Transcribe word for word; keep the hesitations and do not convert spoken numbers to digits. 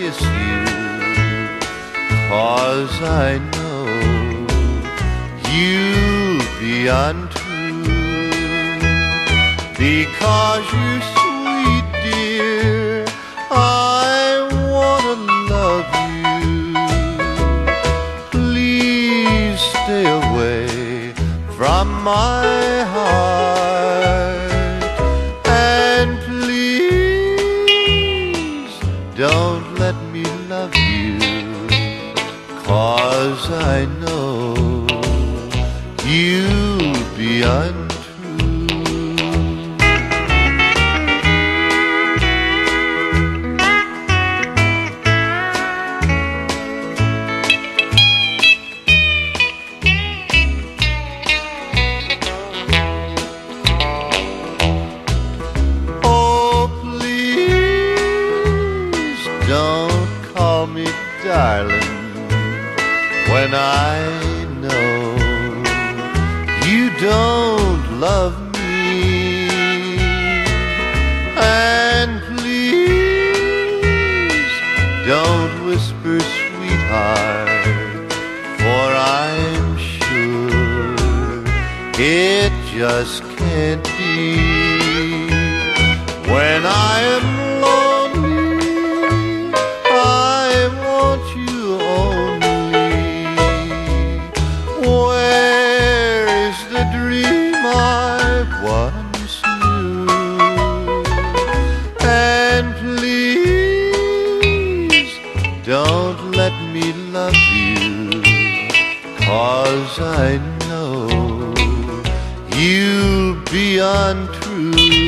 kiss you, 'cause I know you'll be untrue. Because you're sweet, dear, I wanna love you. Please stay away from my heart, and please don't let me love you, 'cause I know you'll be untrue. Don't call me darling when I know you don't love me. And please don't whisper sweetheart, for I'm sure it just can't be. When I am once knew, and please don't let me love you, 'cause I know you'll be untrue.